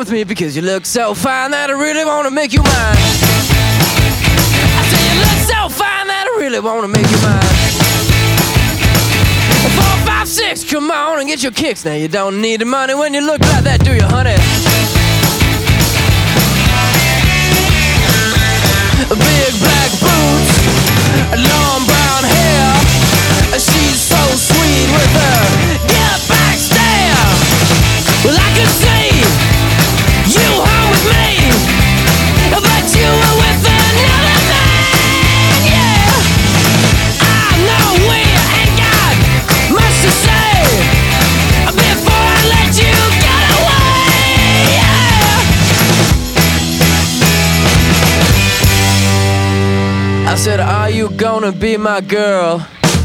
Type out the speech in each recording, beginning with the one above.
with me because you look so fine that I really wanna make you mine. I say you look so fine that I really wanna make you mine. 4, 5, 6, come on and get your kicks. Now you don't need the money when you look like that, do you, honey? Big black boots, long brown hair. She's so sweet with her get back stare. Well, I could see you home with me, but you were with another man, yeah. I know we ain't got much to say before I let you get away, yeah. I said, are you gonna be my girl?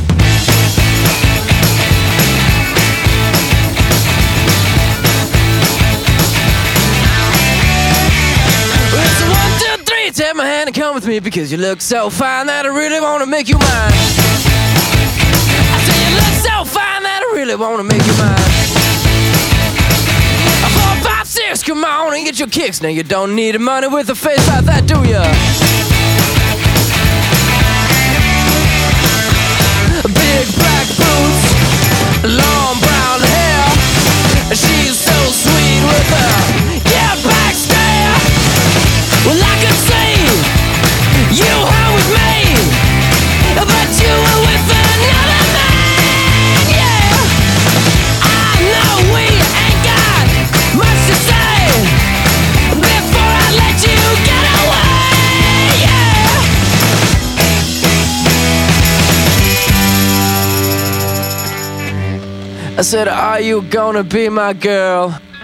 Take my hand and come with me because you look so fine that I really wanna make you mine. I say you look so fine that I really wanna make you mine. 4, 5, 6, come on and get your kicks. Now you don't need the money with a face like that, do ya? Big black boots, long brown hair. She's so sweet with her get back stare. Well, I could see you home with me, but you were with another man, yeah. I know we ain't got much to say before I let you get away, yeah. I said, are you gonna be my girl?